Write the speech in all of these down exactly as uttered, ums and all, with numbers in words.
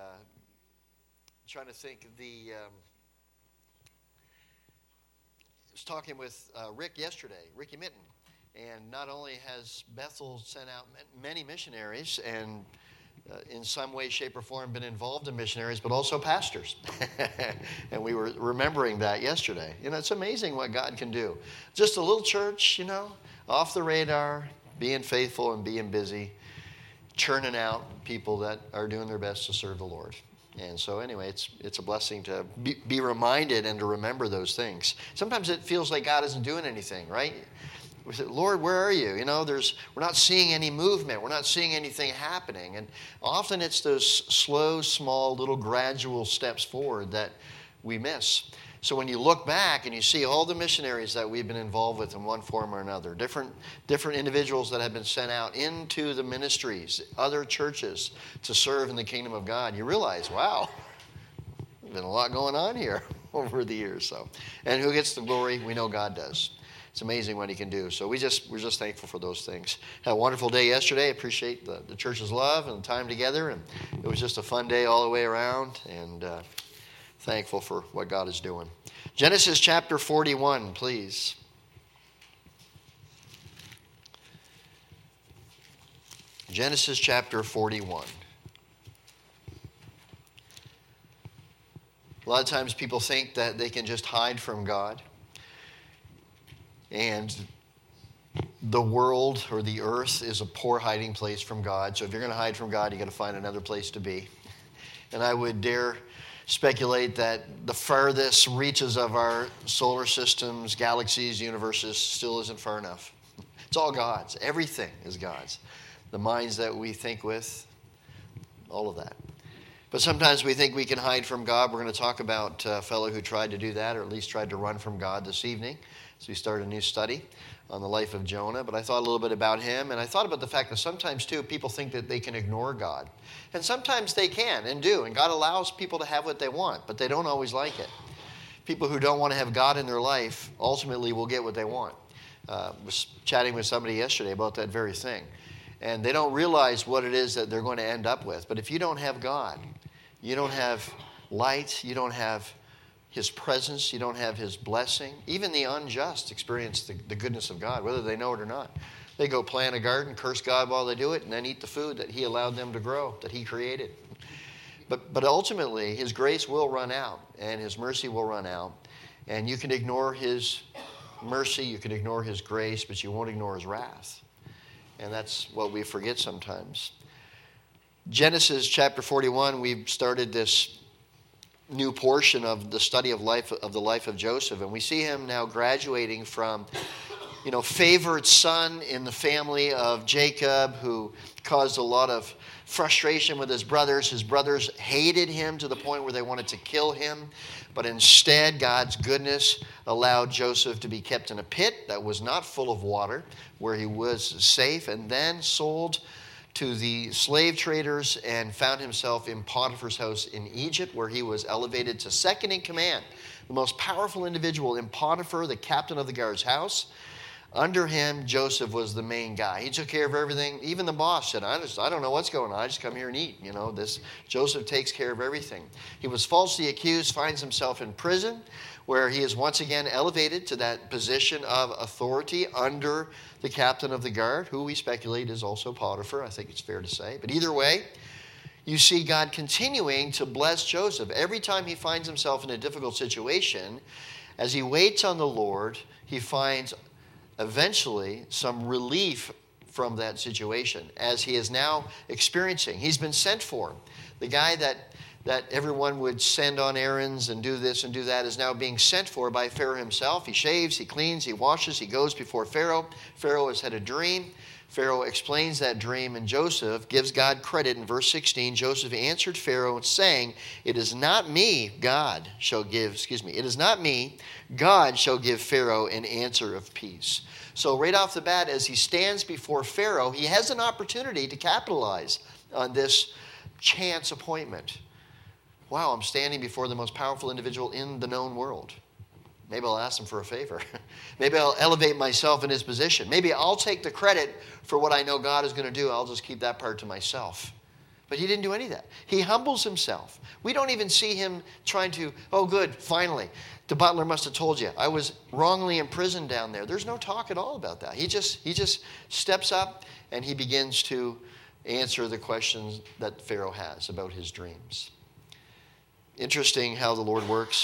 trying to think, the um, I was talking with uh, Rick yesterday, Ricky Mitten, and not only has Bethel sent out many missionaries and uh, in some way, shape, or form been involved in missionaries, but also pastors. And we were remembering that yesterday. You know, it's amazing what God can do. Just a little church, you know, off the radar, being faithful and being busy, churning out people that are doing their best to serve the Lord. And so anyway, it's it's a blessing to be, be reminded and to remember those things. Sometimes it feels like God isn't doing anything, right? We say, Lord, where are you? You know, there's we're not seeing any movement. We're not seeing anything happening. And often it's those slow, small, little gradual steps forward that we miss. So when you look back and you see all the missionaries that we've been involved with in one form or another, different different individuals that have been sent out into the ministries, other churches to serve in the kingdom of God, you realize, wow, there's been a lot going on here over the years. So, and who gets the glory? We know God does. It's amazing what he can do. So we just, we're just thankful for those things. Had a wonderful day yesterday. Appreciate the, the church's love and the time together. And it was just a fun day all the way around. And uh, thankful for what God is doing. Genesis chapter forty-one, please. Genesis chapter forty-one. A lot of times people think that they can just hide from God. And the world or the earth is a poor hiding place from God. So if you're going to hide from God, you got to find another place to be. And I would dare speculate that the farthest reaches of our solar systems, galaxies, universes still isn't far enough. It's all God's. Everything is God's. The minds that we think with, all of that. But sometimes we think we can hide from God. We're going to talk about a fellow who tried to do that, or at least tried to run from God this evening. So we start a new study on the life of Jonah. But I thought a little bit about him, and I thought about the fact that sometimes, too, people think that they can ignore God. And sometimes they can and do, and God allows people to have what they want, but they don't always like it. People who don't want to have God in their life ultimately will get what they want. Uh, I was chatting with somebody yesterday about that very thing. And they don't realize what it is that they're going to end up with. But if you don't have God, you don't have light, you don't have his presence, you don't have his blessing. Even the unjust experience the, the goodness of God, whether they know it or not. They go plant a garden, curse God while they do it, and then eat the food that he allowed them to grow, that he created. But, but ultimately, his grace will run out, and his mercy will run out. And you can ignore his mercy, you can ignore his grace, but you won't ignore his wrath. And that's what we forget sometimes. Genesis chapter forty-one, we've started this new portion of the study of life of the life of Joseph, and we see him now graduating from, you know, favored son in the family of Jacob, who caused a lot of frustration with his brothers. His brothers hated him to the point where they wanted to kill him, but instead God's goodness allowed Joseph to be kept in a pit that was not full of water, where he was safe, and then sold to the slave traders and found himself in Potiphar's house in Egypt, where he was elevated to second in command, the most powerful individual in Potiphar, the captain of the guard's house. Under him, Joseph was the main guy. He took care of everything. Even the boss said, I just I don't know what's going on. I just come here and eat. You know, this Joseph takes care of everything. He was falsely accused, finds himself in prison, where he is once again elevated to that position of authority under the captain of the guard, who we speculate is also Potiphar. I think it's fair to say. But either way, you see God continuing to bless Joseph. Every time he finds himself in a difficult situation, as he waits on the Lord, he finds eventually some relief from that situation, as he is now experiencing. He's been sent for. The guy that that everyone would send on errands and do this and do that is now being sent for by Pharaoh himself. He shaves, he cleans, he washes, he goes before Pharaoh. Pharaoh has had a dream. Pharaoh explains that dream, and Joseph gives God credit. In verse sixteen, Joseph answered Pharaoh saying, It is not me, God shall give, excuse me, it is not me, God shall give Pharaoh an answer of peace. So right off the bat, as he stands before Pharaoh, he has an opportunity to capitalize on this chance appointment. Wow, I'm standing before the most powerful individual in the known world. Maybe I'll ask him for a favor. Maybe I'll elevate myself in his position. Maybe I'll take the credit for what I know God is going to do. I'll just keep that part to myself. But he didn't do any of that. He humbles himself. We don't even see him trying to, oh, good, finally. The butler must have told you, I was wrongly imprisoned down there. There's no talk at all about that. He just, he just steps up and he begins to answer the questions that Pharaoh has about his dreams. Interesting how the Lord works.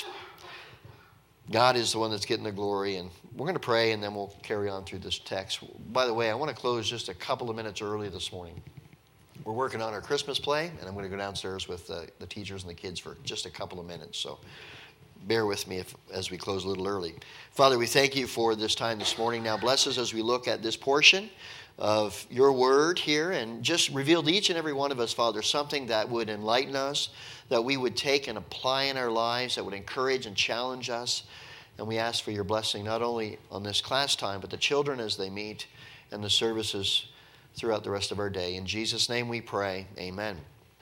God is the one that's getting the glory, and we're going to pray, and then we'll carry on through this text. By the way, I want to close just a couple of minutes early this morning. We're working on our Christmas play, and I'm going to go downstairs with the, the teachers and the kids for just a couple of minutes, so bear with me if, as we close a little early. Father, we thank you for this time this morning. Now bless us as we look at this portion of your word here, and just reveal to each and every one of us, Father, something that would enlighten us, that we would take and apply in our lives, that would encourage and challenge us. And we ask for your blessing not only on this class time, but the children as they meet and the services throughout the rest of our day. In Jesus' name we pray, amen.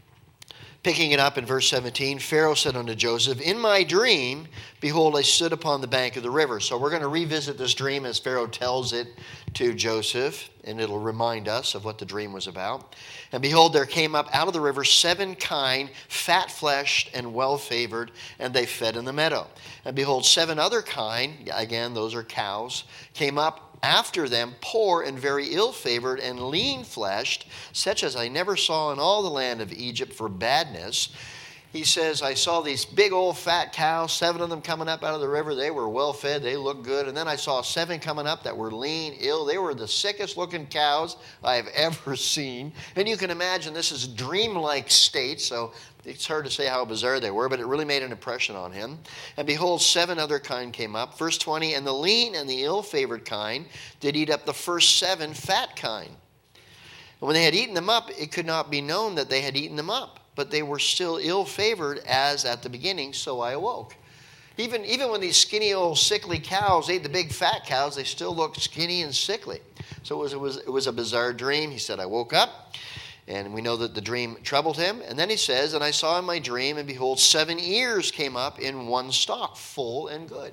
Picking it up in verse seventeen, Pharaoh said unto Joseph, in my dream, behold, I stood upon the bank of the river. So we're going to revisit this dream as Pharaoh tells it to Joseph, and it'll remind us of what the dream was about. And behold, there came up out of the river seven kine, fat-fleshed and well-favored, and they fed in the meadow. And behold, seven other kine, again, those are cows, came up after them, poor and very ill-favored and lean-fleshed, such as I never saw in all the land of Egypt for badness. He says, I saw these big old fat cows, seven of them coming up out of the river. They were well-fed. They looked good. And then I saw seven coming up that were lean, ill. They were the sickest-looking cows I have ever seen. And you can imagine this is a dreamlike state, so it's hard to say how bizarre they were, but it really made an impression on him. And behold, seven other kine came up. Verse twenty, and the lean and the ill-favored kine did eat up the first seven fat kine. And when they had eaten them up, it could not be known that they had eaten them up. But they were still ill-favored as at the beginning, so I awoke. Even, even when these skinny old sickly cows ate the big fat cows, they still looked skinny and sickly. So it was, it was, it was a bizarre dream. He said, I woke up, and we know that the dream troubled him. And then he says, and I saw in my dream, and behold, seven ears came up in one stalk, full and good.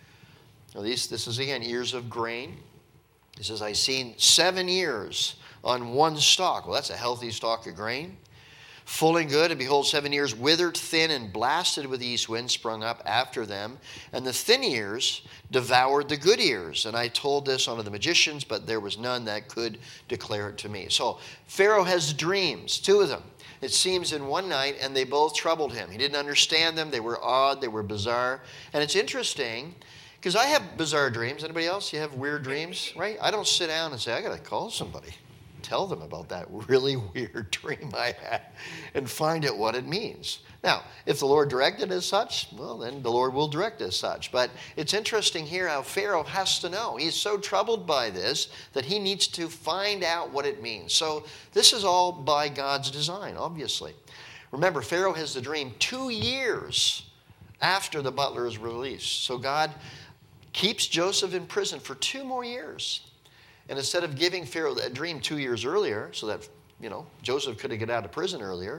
Now these, this is, again, ears of grain. He says, I seen seven ears on one stalk. Well, that's a healthy stalk of grain. Full and good, and behold, seven ears withered, thin, and blasted with the east wind sprung up after them. And the thin ears devoured the good ears. And I told this unto the magicians, but there was none that could declare it to me. So Pharaoh has dreams, two of them. It seems in one night, and they both troubled him. He didn't understand them. They were odd. They were bizarre. And it's interesting, because I have bizarre dreams. Anybody else? You have weird dreams, right? I don't sit down and say, I got to call somebody. Tell them about that really weird dream I had and find out what it means. Now, if the Lord directed as such, well, then the Lord will direct as such. But it's interesting here how Pharaoh has to know. He's so troubled by this that he needs to find out what it means. So this is all by God's design, obviously. Remember, Pharaoh has the dream two years after the butler is released. So God keeps Joseph in prison for two more years. And instead of giving Pharaoh that dream two years earlier so that, you know, Joseph could have got out of prison earlier,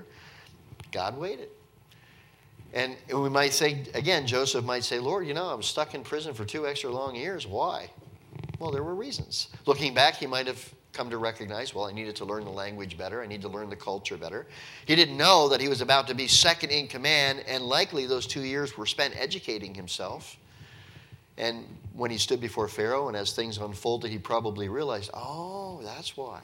God waited. And we might say, again, Joseph might say, Lord, you know, I was stuck in prison for two extra long years. Why? Well, there were reasons. Looking back, he might have come to recognize, well, I needed to learn the language better. I need to learn the culture better. He didn't know that he was about to be second in command, and likely those two years were spent educating himself. And when he stood before Pharaoh and as things unfolded, he probably realized, oh, that's why.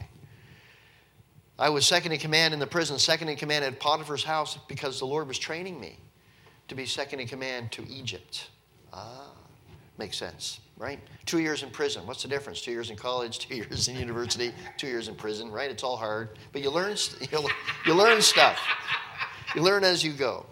I was second in command in the prison, second in command at Potiphar's house because the Lord was training me to be second in command to Egypt. Ah, makes sense, right? Two years in prison. What's the difference? Two years in college, two years in university, two years in prison, right? It's all hard. But you learn, you you learn stuff. You learn as you go.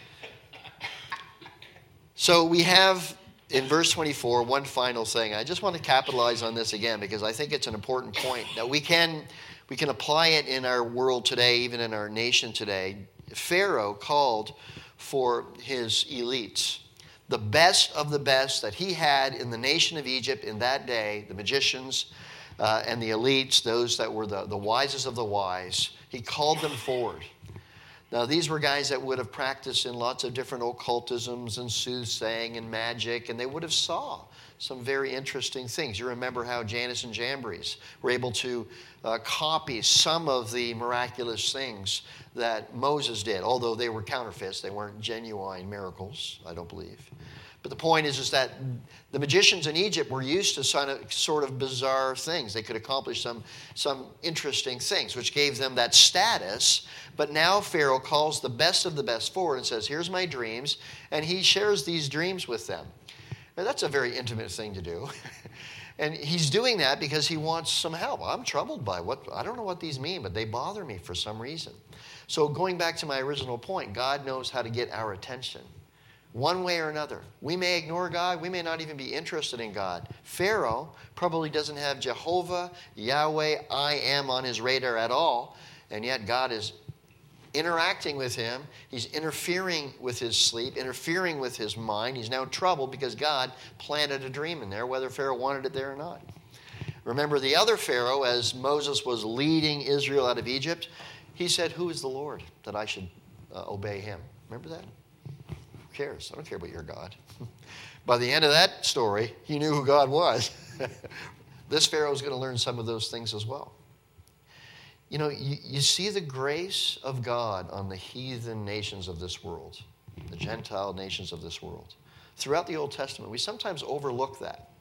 So we have... in verse twenty-four, one final thing. I just want to capitalize on this again because I think it's an important point that we can we can apply it in our world today, even in our nation today. Pharaoh called for his elites, the best of the best that he had in the nation of Egypt in that day, the magicians uh, and the elites, those that were the, the wisest of the wise. He called them forward. Now, these were guys that would have practiced in lots of different occultisms and soothsaying and magic, and they would have saw some very interesting things. You remember how Jannes and Jambres were able to uh, copy some of the miraculous things that Moses did, although they were counterfeits. They weren't genuine miracles, I don't believe. But the point is, is that the magicians in Egypt were used to sort of, sort of bizarre things. They could accomplish some, some interesting things, which gave them that status. But now Pharaoh calls the best of the best forward and says, here's my dreams, and he shares these dreams with them. Now, that's a very intimate thing to do. And he's doing that because he wants some help. I'm troubled by what, I don't know what these mean, but they bother me for some reason. So going back to my original point, God knows how to get our attention. One way or another. We may ignore God. We may not even be interested in God. Pharaoh probably doesn't have Jehovah, Yahweh, I am on his radar at all. And yet God is interacting with him. He's interfering with his sleep, interfering with his mind. He's now troubled because God planted a dream in there, whether Pharaoh wanted it there or not. Remember the other Pharaoh, as Moses was leading Israel out of Egypt, he said, who is the Lord that I should uh, obey him? Remember that? Who cares? I don't care about your God. By the end of that story, he knew who God was. This Pharaoh is going to learn some of those things as well. You know, you, you see the grace of God on the heathen nations of this world, the Gentile nations of this world. Throughout the Old Testament, we sometimes overlook that.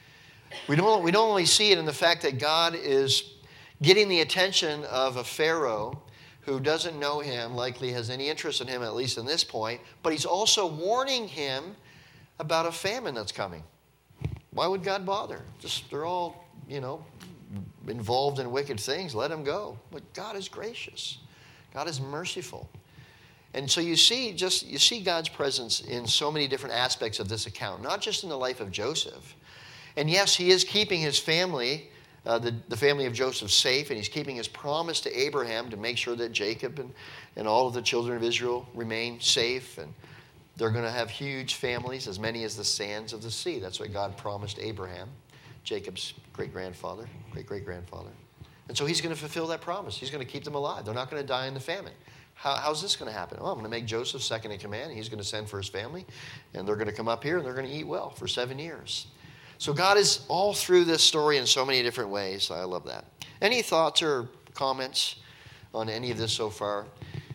We don't, we don't only see it in the fact that God is getting the attention of a Pharaoh who doesn't know him, likely has any interest in him, at least in this point, but he's also warning him about a famine that's coming. Why would God bother? Just, they're all, you know, involved in wicked things. Let them go. But God is gracious. God is merciful. And so you see just you see God's presence in so many different aspects of this account, not just in the life of Joseph. And yes, he is keeping his family, uh, the, the family of Joseph, safe, and he's keeping his promise to Abraham to make sure that Jacob and, and all of the children of Israel remain safe. And they're going to have huge families, as many as the sands of the sea. That's what God promised Abraham, Jacob's great-grandfather, great-great-grandfather. And so he's going to fulfill that promise. He's going to keep them alive. They're not going to die in the famine. How, how's this going to happen? Well, I'm going to make Joseph second in command, and he's going to send for his family, and they're going to come up here, and they're going to eat well for seven years. So God is all through this story in so many different ways. I love that. Any thoughts or comments on any of this so far?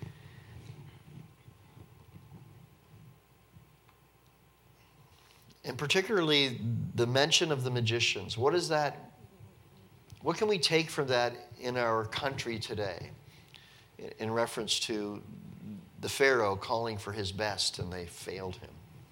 And particularly the mention of the magicians. What is that? What can we take from that in our country today in reference to the Pharaoh calling for his best and they failed him?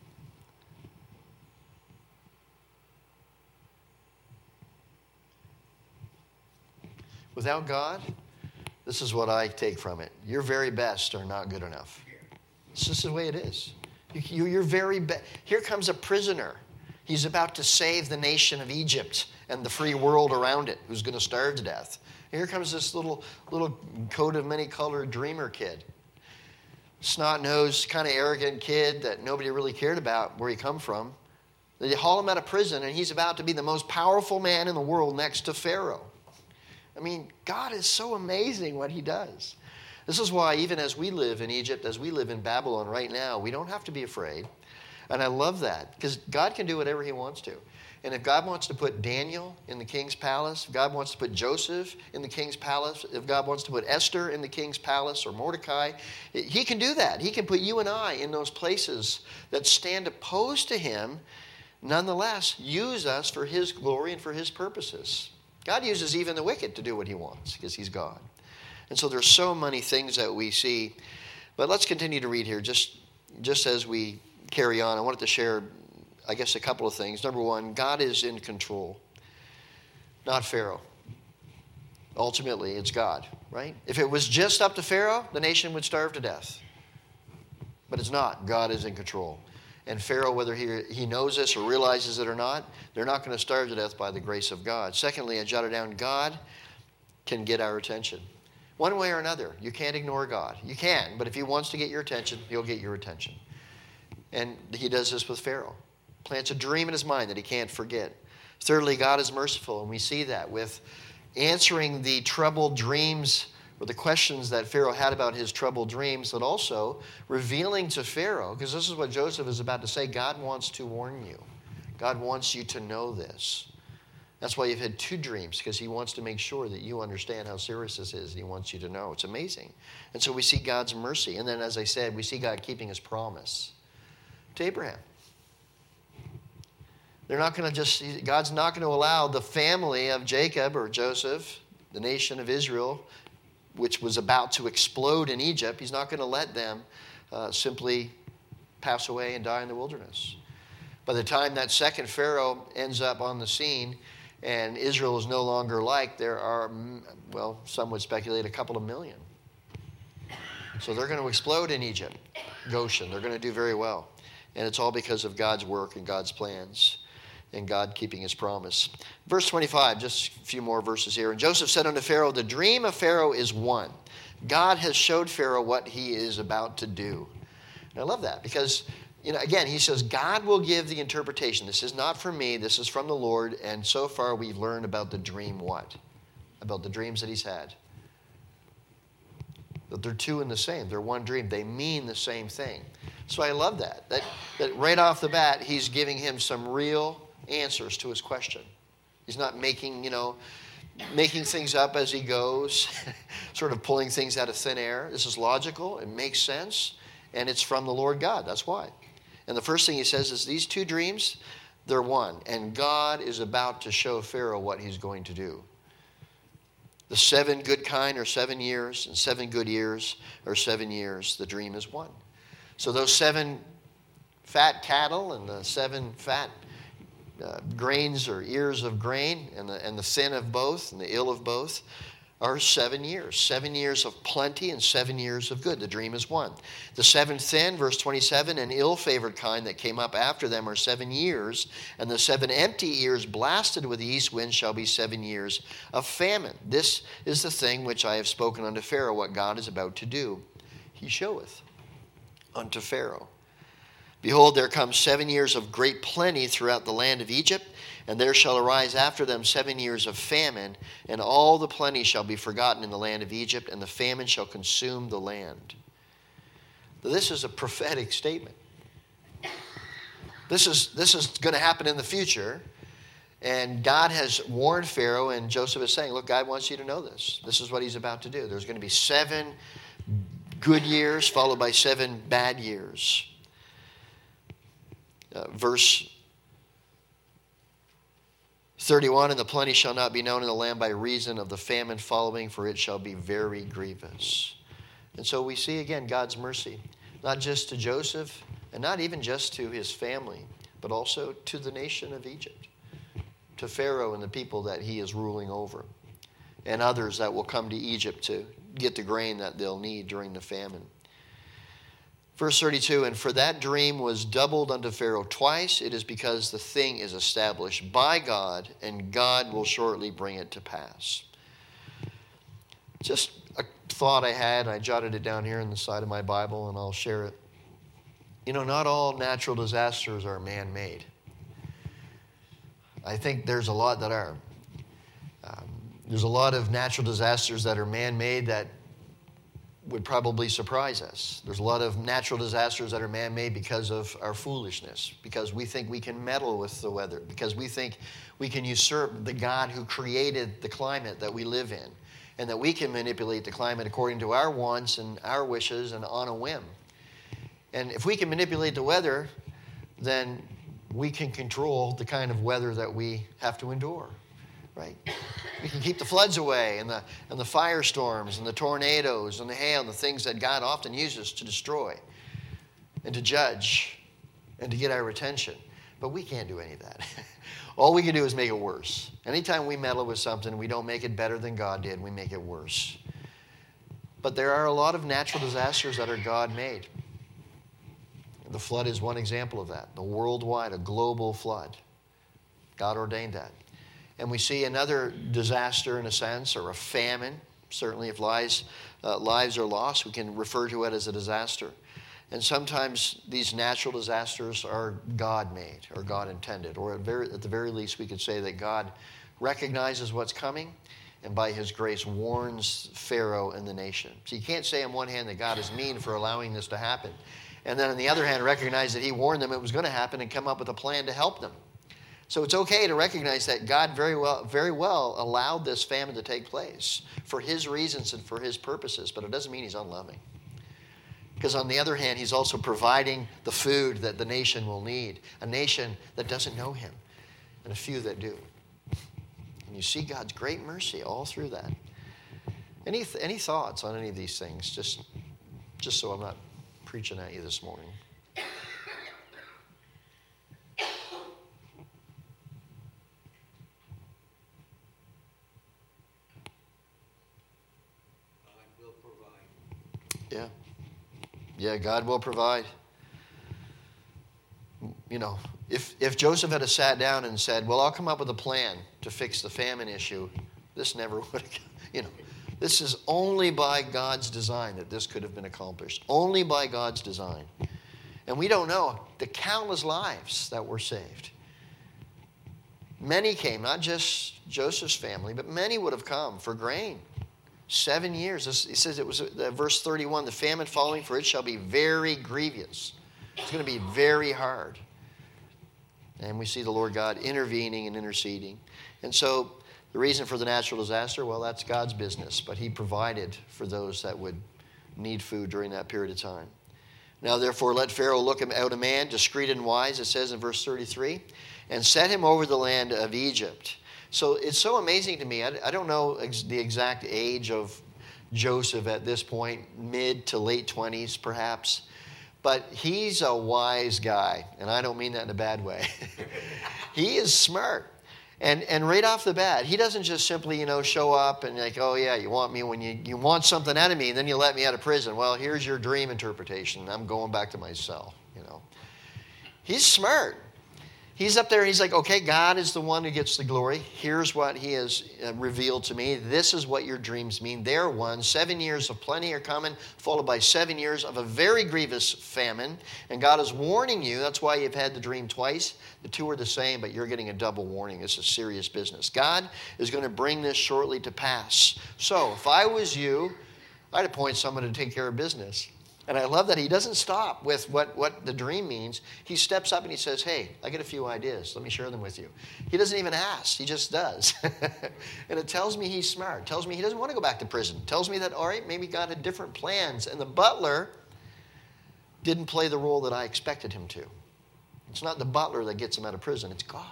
Without God, this is what I take from it. Your very best are not good enough. It's just the way it is. You, you're very best. Here comes a prisoner. He's about to save the nation of Egypt and the free world around it, who's going to starve to death. And here comes this little, little coat of many-colored dreamer kid. Snot-nosed, kind of arrogant kid that nobody really cared about where he come from. They haul him out of prison, and he's about to be the most powerful man in the world next to Pharaoh. I mean, God is so amazing what he does. This is why even as we live in Egypt, as we live in Babylon right now, we don't have to be afraid. And I love that because God can do whatever he wants to. And if God wants to put Daniel in the king's palace, if God wants to put Joseph in the king's palace, if God wants to put Esther in the king's palace or Mordecai, he can do that. He can put you and I in those places that stand opposed to him, nonetheless use us for his glory and for his purposes. God uses even the wicked to do what he wants because he's God. And so there's so many things that we see. But let's continue to read here. Just, just as we carry on, I wanted to share, I guess, a couple of things. Number one, God is in control, not Pharaoh. Ultimately, it's God, right? If it was just up to Pharaoh, the nation would starve to death. But it's not. God is in control. And Pharaoh, whether he, he knows this or realizes it or not, they're not going to starve to death by the grace of God. Secondly, I jotted down, God can get our attention. One way or another. You can't ignore God. You can, but if he wants to get your attention, he'll get your attention. And he does this with Pharaoh. Plants a dream in his mind that he can't forget. Thirdly, God is merciful, and we see that with answering the troubled dreams or the questions that Pharaoh had about his troubled dreams, but also revealing to Pharaoh, because this is what Joseph is about to say, God wants to warn you. God wants you to know this. That's why you've had two dreams, because he wants to make sure that you understand how serious this is, and he wants you to know. It's amazing. And so we see God's mercy. And then, as I said, we see God keeping his promise to Abraham. They're not going to just, God's not going to allow the family of Jacob or Joseph, the nation of Israel, which was about to explode in Egypt, he's not going to let them uh, simply pass away and die in the wilderness. By the time that second Pharaoh ends up on the scene and Israel is no longer liked, there are, well, some would speculate a couple of million. So they're going to explode in Egypt, Goshen. They're going to do very well. And it's all because of God's work and God's plans and God keeping his promise. Verse twenty-five, just a few more verses here. And Joseph said unto Pharaoh, the dream of Pharaoh is one. God has showed Pharaoh what he is about to do. And I love that because, you know, again, he says, God will give the interpretation. This is not from me. This is from the Lord. And so far we've learned about the dream what? About the dreams that he's had. That they're two in the same. They're one dream. They mean the same thing. So I love that. That, that right off the bat, he's giving him some real answers to his question. He's not making, you know, making things up as he goes, sort of pulling things out of thin air. This is logical. It makes sense. And it's from the Lord God. That's why. And the first thing he says is these two dreams, they're one. And God is about to show Pharaoh what he's going to do. The seven good kine are seven years, and seven good years are seven years. The dream is one. So those seven fat cattle and the seven fat uh, grains or ears of grain and the, and the thin of both and the ill of both are seven years. Seven years of plenty and seven years of good. The dream is one. The seven thin, verse twenty-seven, and ill-favored kind that came up after them are seven years, and the seven empty ears blasted with the east wind shall be seven years of famine. This is the thing which I have spoken unto Pharaoh, what God is about to do. He showeth unto Pharaoh. Behold, there come seven years of great plenty throughout the land of Egypt, and there shall arise after them seven years of famine, and all the plenty shall be forgotten in the land of Egypt, and the famine shall consume the land. This is a prophetic statement. This is, this is going to happen in the future, and God has warned Pharaoh, and Joseph is saying, look, God wants you to know this. This is what he's about to do. There's going to be seven good years followed by seven bad years. Uh, verse thirty-one, and the plenty shall not be known in the land by reason of the famine following, for it shall be very grievous. And so we see again God's mercy, not just to Joseph, and not even just to his family, but also to the nation of Egypt, to Pharaoh and the people that he is ruling over, and others that will come to Egypt to get the grain that they'll need during the famine. Verse thirty-two, and for that dream was doubled unto Pharaoh twice. It is because the thing is established by God, and God will shortly bring it to pass. Just a thought I had, I jotted it down here in the side of my Bible, and I'll share it. You know, not all natural disasters are man-made. I think there's a lot that are. Um, there's a lot of natural disasters that are man-made that would probably surprise us. There's a lot of natural disasters that are man-made because of our foolishness, because we think we can meddle with the weather, because we think we can usurp the God who created the climate that we live in, and that we can manipulate the climate according to our wants and our wishes and on a whim. And if we can manipulate the weather, then we can control the kind of weather that we have to endure, right? We can keep the floods away and the, and the firestorms and the tornadoes and the hail and the things that God often uses to destroy and to judge and to get our attention. But we can't do any of that. All we can do is make it worse. Anytime we meddle with something, we don't make it better than God did. We make it worse. But there are a lot of natural disasters that are God-made. The flood is one example of that. The worldwide, a global flood. God ordained that. And we see another disaster in a sense, or a famine. Certainly if lives, uh, lives are lost, we can refer to it as a disaster. And sometimes these natural disasters are God-made or God-intended. Or at, very, at the very least, we could say that God recognizes what's coming and by his grace warns Pharaoh and the nation. So you can't say on one hand that God is mean for allowing this to happen, and then on the other hand recognize that he warned them it was going to happen and come up with a plan to help them. So it's okay to recognize that God very well, very well allowed this famine to take place for his reasons and for his purposes, but it doesn't mean he's unloving. Because on the other hand, he's also providing the food that the nation will need, a nation that doesn't know him, and a few that do. And you see God's great mercy all through that. Any any thoughts on any of these things? Just, just so I'm not preaching at you this morning. God will provide. Yeah. Yeah, God will provide. You know, if if Joseph had sat down and said, well, I'll come up with a plan to fix the famine issue, this never would have, you know, this is only by God's design that this could have been accomplished. Only by God's design. And we don't know the countless lives that were saved. Many came, not just Joseph's family, but many would have come for grain. Seven years. It says it was uh, verse thirty-one, the famine following, for it shall be very grievous. It's going to be very hard. And we see the Lord God intervening and interceding. And so the reason for the natural disaster, well, that's God's business. But he provided for those that would need food during that period of time. Now, therefore, let Pharaoh look out a man, discreet and wise, it says in verse thirty-three, and set him over the land of Egypt. So it's so amazing to me. I, I don't know ex- the exact age of Joseph at this point, mid to late twenties perhaps. But he's a wise guy, and I don't mean that in a bad way. He is smart. And and right off the bat, he doesn't just simply, you know, show up and like, oh, yeah, you want me when you, you want something out of me, and then you let me out of prison. Well, here's your dream interpretation. I'm going back to my cell, you know. He's smart. He's up there, he's like, okay, God is the one who gets the glory. Here's what he has revealed to me. This is what your dreams mean. They're one. Seven years of plenty are coming, followed by seven years of a very grievous famine. And God is warning you. That's why you've had the dream twice. The two are the same, but you're getting a double warning. This is serious business. God is going to bring this shortly to pass. So if I was you, I'd appoint someone to take care of business. And I love that he doesn't stop with what, what the dream means. He steps up and he says, hey, I got a few ideas. Let me share them with you. He doesn't even ask. He just does. And it tells me he's smart. It tells me he doesn't want to go back to prison. It tells me that, all right, maybe God had different plans. And the butler didn't play the role that I expected him to. It's not the butler that gets him out of prison. It's God.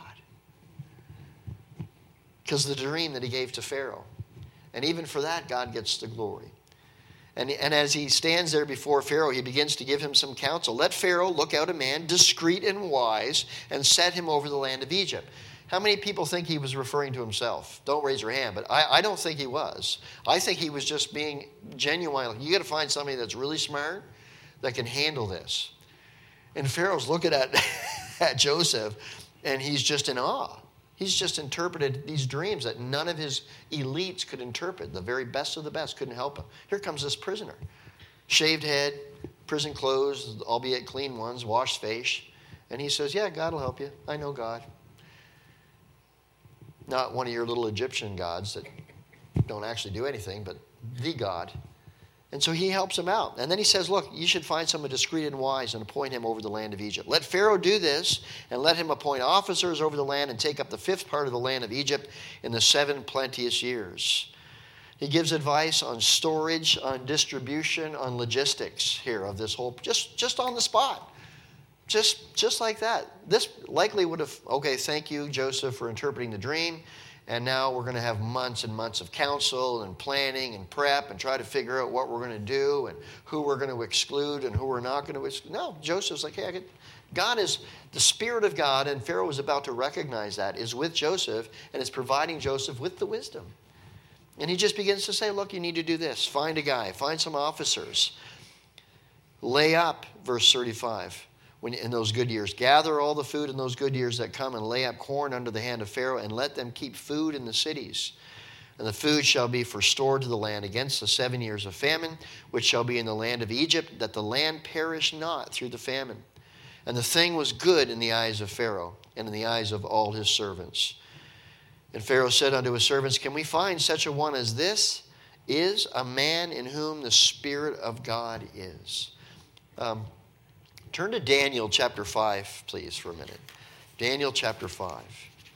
Because the dream that he gave to Pharaoh. And even for that, God gets the glory. And, and as he stands there before Pharaoh, he begins to give him some counsel. Let Pharaoh look out a man discreet and wise and set him over the land of Egypt. How many people think he was referring to himself? Don't raise your hand, but I, I don't think he was. I think he was just being genuine. You got to find somebody that's really smart that can handle this. And Pharaoh's looking at, at Joseph, and he's just in awe. He's just interpreted these dreams that none of his elites could interpret. The very best of the best couldn't help him. Here comes this prisoner. Shaved head, prison clothes, albeit clean ones, washed face. And he says, yeah, God will help you. I know God. Not one of your little Egyptian gods that don't actually do anything, but the God. And so he helps him out. And then he says, look, you should find someone discreet and wise and appoint him over the land of Egypt. Let Pharaoh do this, and let him appoint officers over the land and take up the fifth part of the land of Egypt in the seven plenteous years. He gives advice on storage, on distribution, on logistics here of this whole, just, just on the spot. Just, just like that. This likely would have, okay, thank you, Joseph, for interpreting the dream. And now we're going to have months and months of counsel and planning and prep and try to figure out what we're going to do and who we're going to exclude and who we're not going to exclude. No, Joseph's like, hey, I could, God is, the Spirit of God, and Pharaoh is about to recognize that, is with Joseph and is providing Joseph with the wisdom. And he just begins to say, look, you need to do this. Find a guy. Find some officers. Lay up, verse thirty-five. When, in those good years, gather all the food in those good years that come and lay up corn under the hand of Pharaoh and let them keep food in the cities. And the food shall be for store to the land against the seven years of famine, which shall be in the land of Egypt, that the land perish not through the famine. And the thing was good in the eyes of Pharaoh and in the eyes of all his servants. And Pharaoh said unto his servants, can we find such a one as this? Is a man in whom the Spirit of God is. Um, turn to Daniel chapter five, please, for a minute. Daniel chapter five.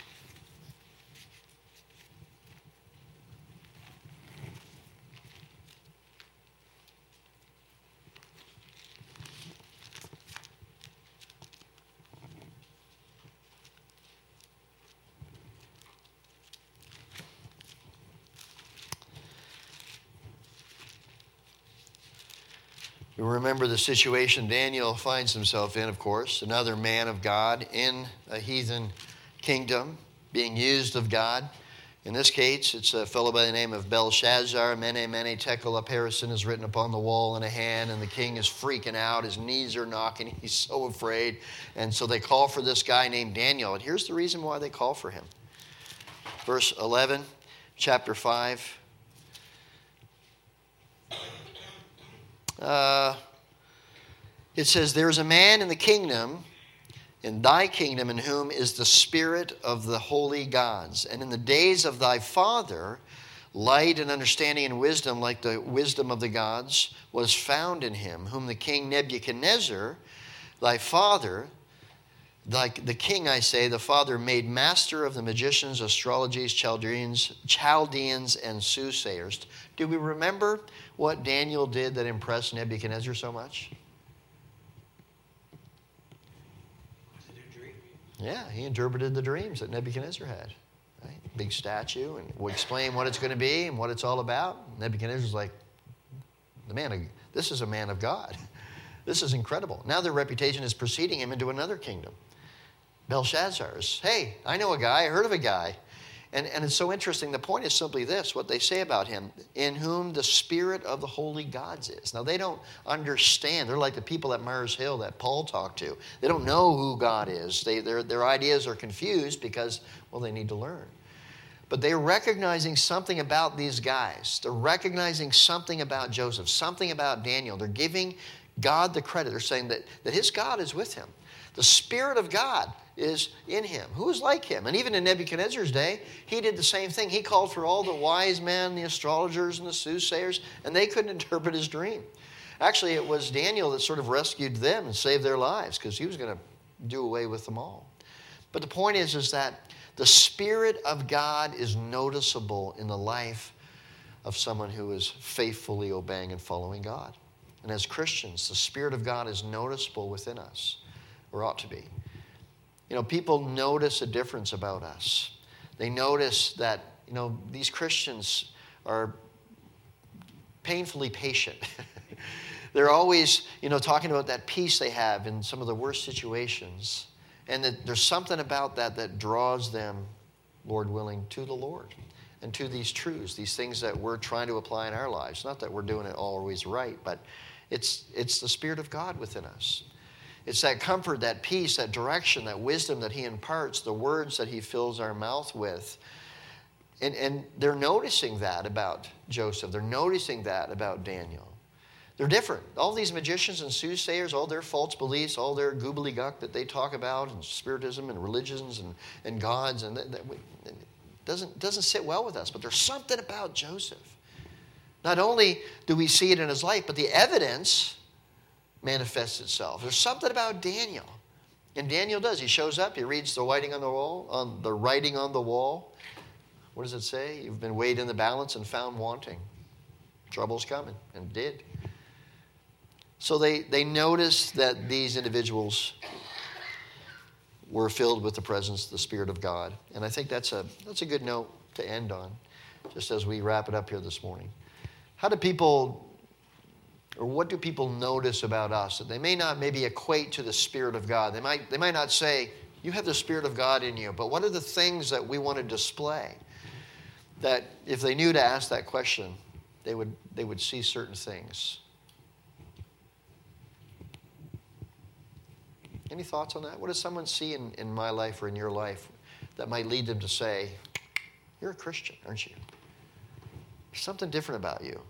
You remember the situation Daniel finds himself in, of course. Another man of God in a heathen kingdom, being used of God. In this case, it's a fellow by the name of Belshazzar. Mene, mene, tekel, upharsin is written upon the wall in a hand, and the king is freaking out. His knees are knocking. He's so afraid. And so they call for this guy named Daniel. And here's the reason why they call for him. Verse eleven, chapter five. Uh, it says, there is a man in the kingdom, in thy kingdom, in whom is the spirit of the holy gods. And in the days of thy father, light and understanding and wisdom, like the wisdom of the gods, was found in him, whom the king Nebuchadnezzar, thy father, like the king, I say, the father made master of the magicians, astrologies, Chaldeans, Chaldeans, and soothsayers. Do we remember what Daniel did that impressed Nebuchadnezzar so much? Was it a dream? Yeah, he interpreted the dreams that Nebuchadnezzar had. Right? Big statue, and would explain what it's going to be and what it's all about. Nebuchadnezzar's like, the man of, this is a man of God. This is incredible. Now their reputation is preceding him into another kingdom. Belshazzar's. Hey, I know a guy. I heard of a guy. And, and it's so interesting. The point is simply this, what they say about him, in whom the spirit of the holy gods is. Now, they don't understand. They're like the people at Mars Hill that Paul talked to. They don't know who God is. They, their, their ideas are confused because, well, they need to learn. But they're recognizing something about these guys. They're recognizing something about Joseph, something about Daniel. They're giving God the credit. They're saying that, that his God is with him. The Spirit of God is in him. Who is like him? And even in Nebuchadnezzar's day, he did the same thing. He called for all the wise men, the astrologers, and the soothsayers, and they couldn't interpret his dream. Actually, it was Daniel that sort of rescued them and saved their lives because he was going to do away with them all. But the point is, is that the Spirit of God is noticeable in the life of someone who is faithfully obeying and following God. And as Christians, the Spirit of God is noticeable within us, or ought to be. You know, people notice a difference about us. They notice that, you know, these Christians are painfully patient. They're always, you know, talking about that peace they have in some of the worst situations. And that there's something about that that draws them, Lord willing, to the Lord and to these truths, these things that we're trying to apply in our lives. Not that we're doing it always right, but it's it's the Spirit of God within us. It's that comfort, that peace, that direction, that wisdom that he imparts, the words that he fills our mouth with. And, and they're noticing that about Joseph. They're noticing that about Daniel. They're different. All these magicians and soothsayers, all their false beliefs, all their gobbledygook that they talk about, and spiritism and religions and, and gods, and that, that it doesn't, doesn't sit well with us. But there's something about Joseph. Not only do we see it in his life, but the evidence manifests itself. There's something about Daniel. And Daniel does. He shows up. He reads the writing on the wall, on the writing on the wall. What does it say? You've been weighed in the balance and found wanting. Trouble's coming, and did. So they, they noticed that these individuals were filled with the presence of the Spirit of God. And I think that's a that's a good note to end on, just as we wrap it up here this morning. How do people, or what do people notice about us that they may not maybe equate to the Spirit of God? They might, they might not say, you have the Spirit of God in you, but what are the things that we want to display that if they knew to ask that question, they would, they would see certain things? Any thoughts on that? What does someone see in, in my life or in your life that might lead them to say, you're a Christian, aren't you? There's something different about you.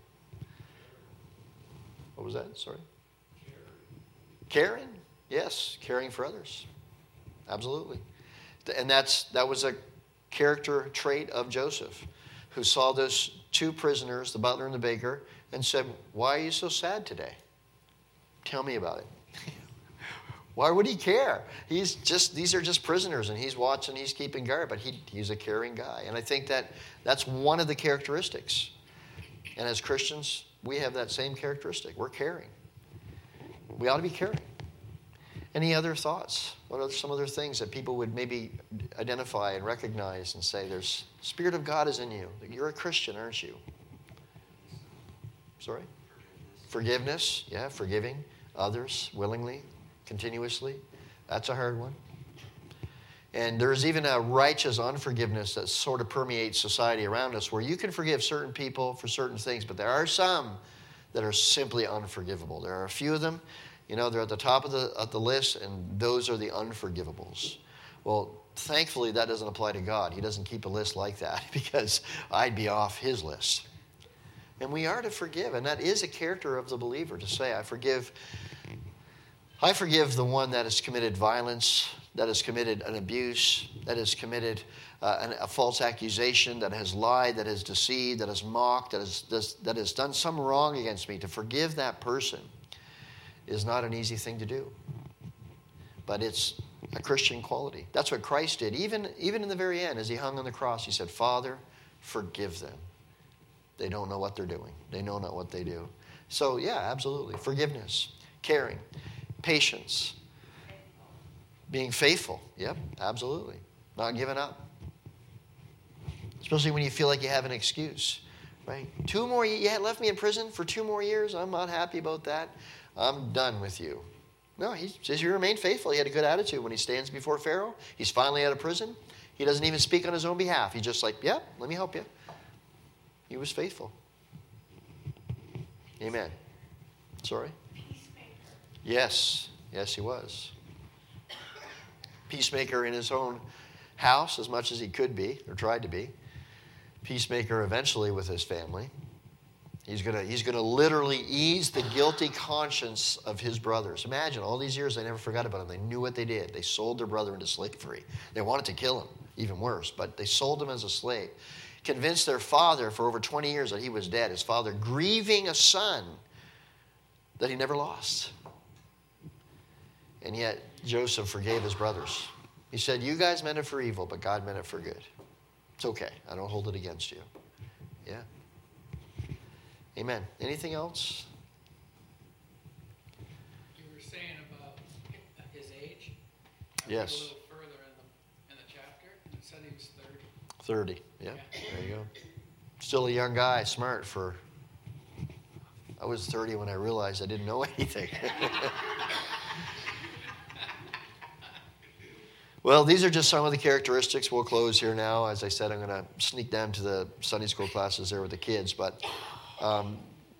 What was that? Sorry? Caring. Caring? Yes, caring for others. Absolutely. And that's that was a character trait of Joseph, who saw those two prisoners, the butler and the baker, and said, why are you so sad today? Tell me about it. Why would he care? He's just, these are just prisoners, and he's watching, he's keeping guard, but he, he's a caring guy. And I think that that's one of the characteristics. And as Christians, we have that same characteristic. We're caring. We ought to be caring. Any other thoughts? What are some other things that people would maybe identify and recognize and say, there's Spirit of God is in you. You're a Christian, aren't you? Sorry? Forgiveness. Forgiveness. Yeah, forgiving others willingly, continuously. That's a hard one. And there's even a righteous unforgiveness that sort of permeates society around us, where you can forgive certain people for certain things, but there are some that are simply unforgivable. There are a few of them, you know, they're at the top of the, of the list, and those are the unforgivables. Well, thankfully, that doesn't apply to God. He doesn't keep a list like that, because I'd be off his list. And we are to forgive, and that is a character of the believer, to say, I forgive, I forgive the one that has committed violence, that has committed an abuse, that has committed uh, an, a false accusation, that has lied, that has deceived, that has mocked, that has, does, that has done some wrong against me. To forgive that person is not an easy thing to do. But it's a Christian quality. That's what Christ did. Even, even in the very end, as he hung on the cross, he said, Father, forgive them. They don't know what they're doing. They know not what they do. So, yeah, absolutely. Forgiveness, caring, patience, being faithful. Yep, absolutely. Not giving up. Especially when you feel like you have an excuse, right? Two more, you left me in prison for two more years. I'm not happy about that. I'm done with you. No, he says you remain faithful. He had a good attitude when he stands before Pharaoh. He's finally out of prison. He doesn't even speak on his own behalf. He's just like, yeah, let me help you. He was faithful. Amen. Sorry? Peacemaker. Yes. Yes, he was. Peacemaker in his own house as much as he could be, or tried to be. Peacemaker eventually with his family. He's going to he's going to literally ease the guilty conscience of his brothers. Imagine, all these years they never forgot about him. They knew what they did. They sold their brother into slavery. They wanted to kill him, even worse, but they sold him as a slave. Convinced their father for over twenty years that he was dead. His father grieving a son that he never lost. And yet, Joseph forgave his brothers. He said, you guys meant it for evil, but God meant it for good. It's okay. I don't hold it against you. Yeah. Amen. Anything else? You were saying about his age. I Yes. A little further in the, in the chapter. It said he was thirty. thirty. Yeah. Yeah. There you go. Still a young guy, smart for... I was thirty when I realized I didn't know anything. Well, these are just some of the characteristics. We'll close here now. As I said, I'm going to sneak down to the Sunday school classes there with the kids. But um,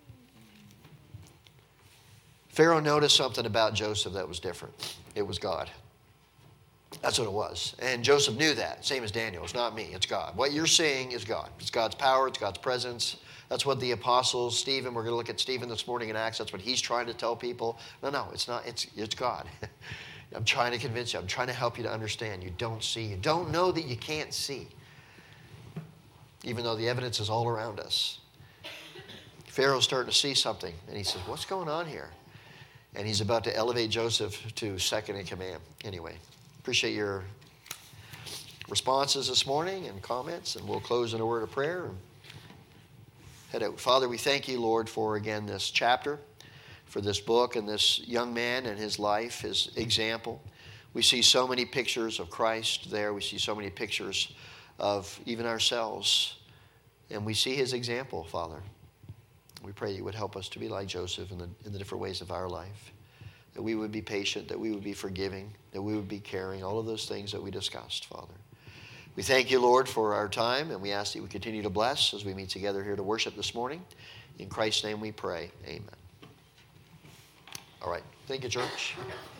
Pharaoh noticed something about Joseph that was different. It was God. That's what it was. And Joseph knew that, same as Daniel. It's not me, it's God. What you're seeing is God. It's God's power, it's God's presence. That's what the apostles, Stephen, we're going to look at Stephen this morning in Acts. That's what he's trying to tell people. No, no, it's not. It's, it's God. I'm trying to convince you. I'm trying to help you to understand. You don't see. You don't know that you can't see, even though the evidence is all around us. Pharaoh's starting to see something, and he says, what's going on here? And he's about to elevate Joseph to second in command. Anyway, appreciate your responses this morning and comments, and we'll close in a word of prayer and head out. Father, we thank you, Lord, for, again, this chapter, for this book and this young man and his life, his example. We see so many pictures of Christ there. We see so many pictures of even ourselves. And we see his example, Father. We pray you would help us to be like Joseph in the, in the different ways of our life. That we would be patient, that we would be forgiving, that we would be caring, all of those things that we discussed, Father. We thank you, Lord, for our time, and we ask that we continue to bless as we meet together here to worship this morning. In Christ's name we pray. Amen. All right. Thank you, church.